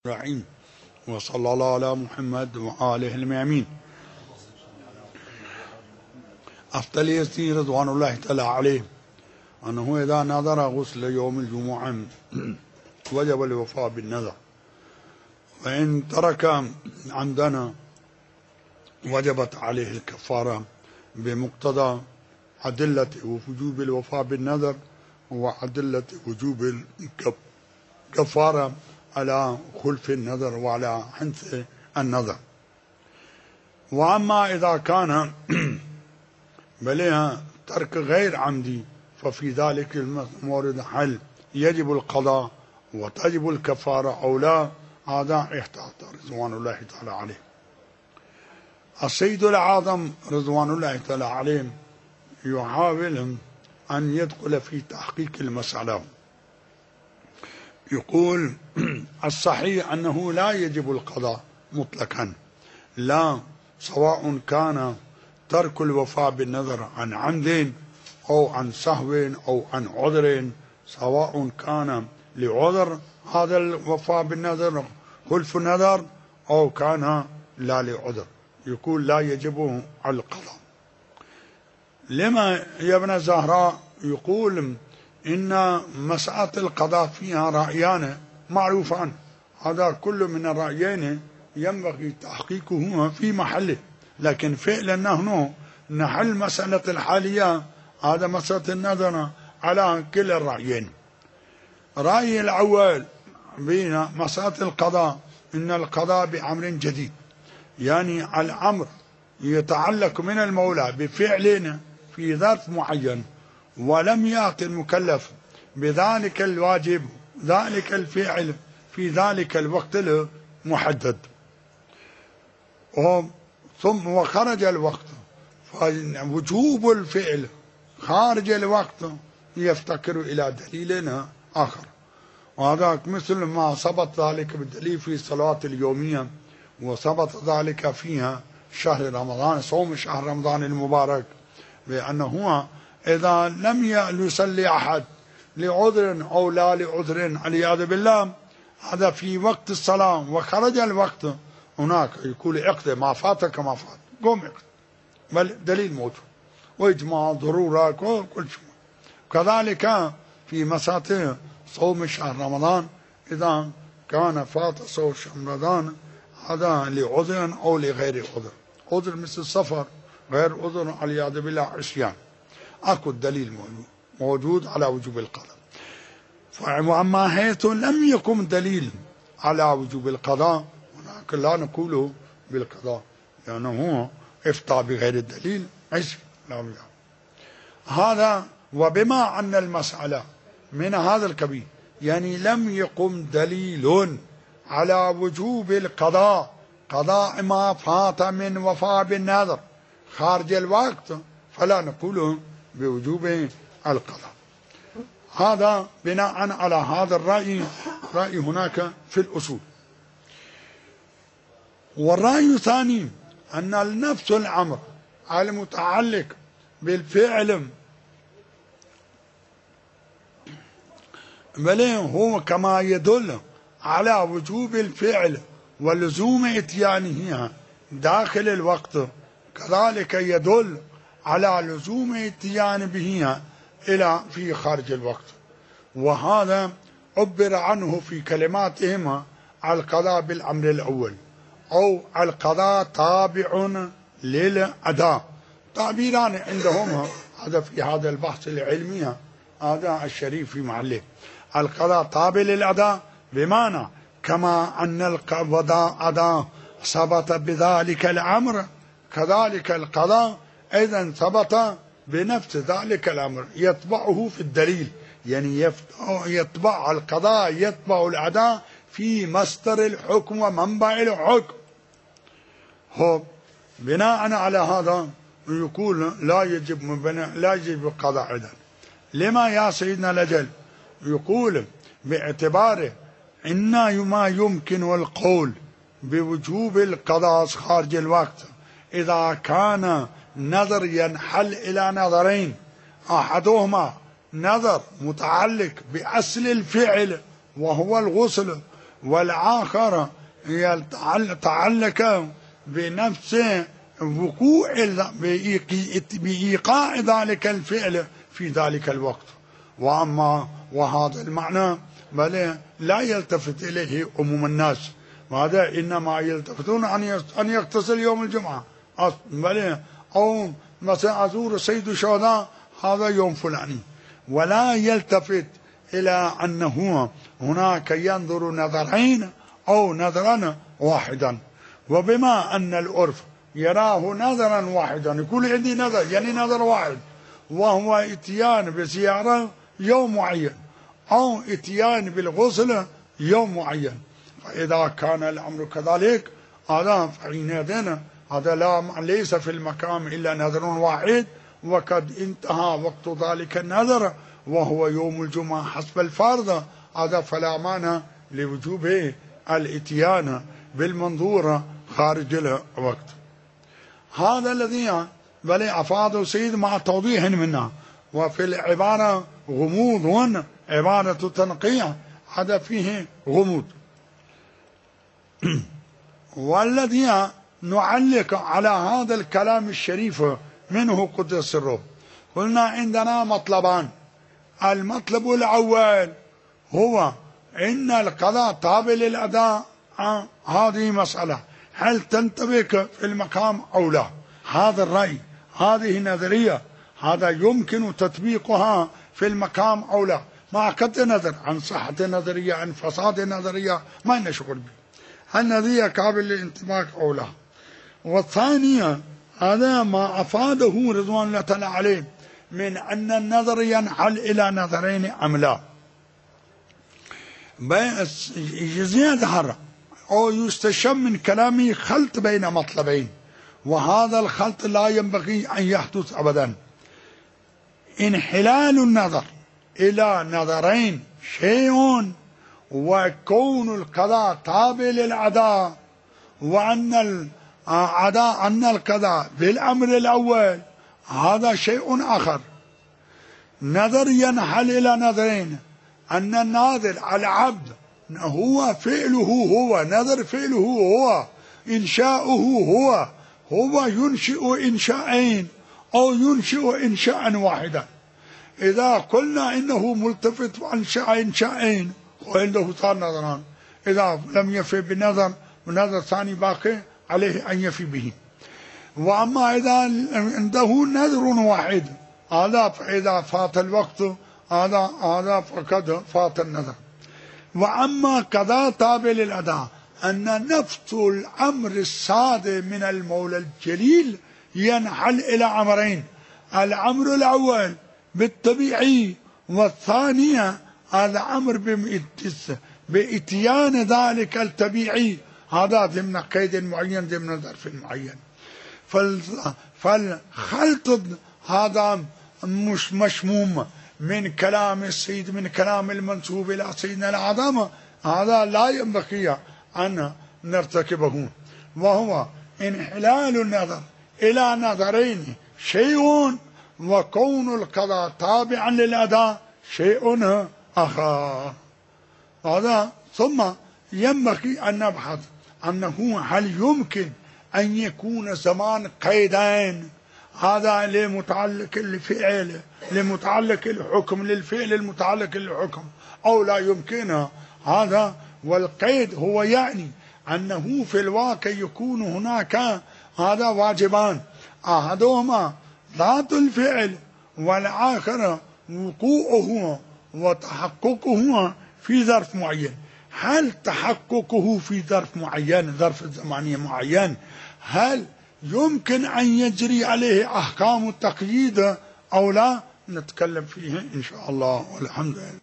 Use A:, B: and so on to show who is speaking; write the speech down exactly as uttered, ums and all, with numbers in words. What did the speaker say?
A: الرحيم وصلى الله على محمد وآله الميامين. أفتل يسير رضوان الله تعالى عليه أنه إذا نظر غسل يوم الجمعة وجب الوفاء بالنذر، وإن ترك عندنا وجبت عليه الكفارة بمقتضى أدلة وجوب الوفاء بالنذر وأدلة وجوب الكفارة على خلف النذر وعلى حنث النذر. وأما إذا كان بلها ترك غير عمدي ففي ذلك المورد هل يجب القضاء وتجب الكفارة أو لا، هذا احتاط رضوان الله تعالى عليه. السيد الأعظم رضوان الله تعالى عليه يحاول أن يدخل في تحقيق المسألة، يقول الصحيح أنه لا يجب القضاء مطلقا، لا سواء كان ترك الوفاء بالنذر عن عمد أو عن سهو أو عن عذر، سواء كان لعذر هذا الوفاء بالنذر خلف النذر أو كان لا لعذر، يقول لا يجب القضاء. لما يا ابن الزهراء يقول إن مسألة القضاء فيها رأيان معروفان، هذا كل من الرأيين ينبغي تحقيقهما في محله، لكن فعلا نحن نحل مسألة الحالية هذا مسألة النظر على كل الرأيين. رأي الأول بين مسألة القضاء إن القضاء بأمر جديد، يعني الأمر يتعلق من المولى بفعل في ظرف معين ولم يأتي المكلف بذلك الواجب ذلك الفعل في ذلك الوقت المحدد، ثم وخرج الوقت، فوجوب الفعل خارج الوقت يفتكر إلى دليل آخر، وهذا مثل ما ثبت ذلك بالدليل في الصلاة اليومية، وثبت ذلك فيها شهر رمضان صوم شهر رمضان المبارك، بأنه إذا لم يصلي أحد لعذر أو لا لعذر والعياذ بالله هذا في وقت الصلاة وخرج الوقت، هناك يقول اقضي ما فاتك ما فات، قم اقضي، بل دليل موجود وإجماع ضرورة كل شيء. كذلك في مسألة صوم شهر رمضان إذا كان فات صوم شهر رمضان هذا لعذر أو لغير عذر، عذر مثل السفر، غير عذر والعياذ بالله عصيان، اكو الدليل موجود موجود على وجوب القضاء. واما حيث لم يكن دليل على وجوب القضاء هناك لا نقول بالقضاء، لانه افتى بغير الدليل عصي لا بلا. هذا وبما ان المساله من هذا الكبير، يعني لم يقم دليل على وجوب القضاء قضاء ما فات من وفاء بالنذر خارج الوقت، فلا نقول بوجوب القضاء. هذا بناء على هذا الرأي رأي هناك في الأصول. والرأي الثاني أن النفس الأمر المتعلق بالفعل بل هو كما يدل على وجوب الفعل ولزوم اتيانه داخل الوقت كذلك يدل على لزوم اتيان به إلى في خارج الوقت، وهذا عبر عنه في كلماتهما القضاء بالأمر الأول أو القضاء تابع للأداء، تعبيران عندهم هذا في هذا البحث العلمي هذا الشريف في محله. القضاء تابع للأداء بمعنى كما أن القضاء أداء ثبت بذلك الأمر كذلك القضاء أيضا ثبت بنفس ذلك الأمر يتبعه في الدليل، يعني يتبع القضاء يتبع الأداء في مصدر الحكم ومنبع الحكم. هو بناء على هذا يقول لا يجب لا يجب القضاء أيضا. لما يا سيدنا الأجل؟ يقول باعتباره إن ما يمكن القول بوجوب القضاء خارج الوقت إذا كان نظر ينحل إلى نظرين، أحدهما نظر متعلق بأصل الفعل وهو الغسل، والآخر يتعلق بنفس وقوع بإيقاع ذلك الفعل في ذلك الوقت. وأما وهذا المعنى بل لا يلتفت إليه عموم الناس، وهذا إنما يلتفتون أن يغتسل يوم الجمعة بل أو مثلا أزور سيد الشهداء هذا يوم فلاني، ولا يلتفت إلى أنه هناك ينظر نظرين أو نظرا واحدا. وبما أن العرف يراه نظرا واحدا يقول عندي نظر يعني نظر واحد، وهو اتيان بزيارة يوم معين أو اتيان بالغسل يوم معين، فإذا كان الأمر كذلك هذا فحينئذ هذا لا ليس في المقام إلا نظر واحد، وقد انتهى وقت ذلك النظر وهو يوم الجمعة حسب الفرض، هذا فلا مانع لوجوب الاتيان بالمنظور خارج الوقت. هذا الذي بل أفاده سيد مع توضيح منه، وفي العبارة غموض عبارة تنقيع هذا فيه غموض. والذي نعلق على هذا الكلام الشريف منه قدس سره، قلنا عندنا مطلبان. المطلب الأول هو إن القضاء تابع للأداء، هذه مسألة هل تنطبق في المقام أو لا، هذا الرأي هذه نظرية هذا يمكن تطبيقها في المقام أو لا، مع قطع نظر عن صحة النظرية عن فساد النظرية ما لنا شغل به، النظرية قابل للانطباق أو لا. والثانية هذا ما أفاده رضوان الله تعالى عليه من أن النظر ينحل إلى نظرين أم لا، يظهر أو يستشم من كلامه خلط بين مطلبين، وهذا الخلط لا ينبغي أن يحدث أبدا. انحلال النظر إلى نظرين شيء، وكون القضاء تابع للأداء، وأن الأداء أن القضاء بالأمر الأول هذا شيء آخر. نظر ينحل إلى نظرين، أن الناظر العبد هو فعله هو نظر فعله هو إنشاؤه هو هو ينشئ إنشاءين أو ينشئ إنشاء واحدا. إذا قلنا إنه ملتفت وأنشأ إنشاءين وعنده صار نظران، إذا لم يفي بالنظر ونظر ثاني باقي عليه أن يفي به. وأما إذا عنده نظر واحد هذا فإذا فات الوقت هذا هذا فقد فات النظر. وأما قضاء تابع للأداء أن نفس الأمر الصادر من المولى الجليل ينحل إلى أمرين، الأمر الأول بالطبيعي، والثانية هذا أمر بإتيان ذلك الطبيعي هذا ضمن قيد معين ضمن ظرف معين. فالخلط هذا مش مشموم من كلام السيد من كلام المنسوب إلى سيدنا الأعظم، هذا لا ينبغي أن نرتكبه، وهو انحلال النظر إلى نظرين شيء، وكون القضاء تابعا للأداء شيء آخر. هذا ثم ينبغي أن نبحث أنه هل يمكن أن يكون زمان قيدين، هذا لمتعلق الفعل لمتعلق الحكم للفعل المتعلق للحكم، أو لا يمكن هذا. والقيد هو يعني أنه في الواقع يكون هناك هذا واجبان، أحدهما ذات الفعل والآخر وقوعه وتحققه في ظرف معين. هل تحققه في ظرف معين ظرف زماني معين هل يمكن أن يجري عليه أحكام التقييد أو لا؟ نتكلم فيه إن شاء الله، والحمد لله.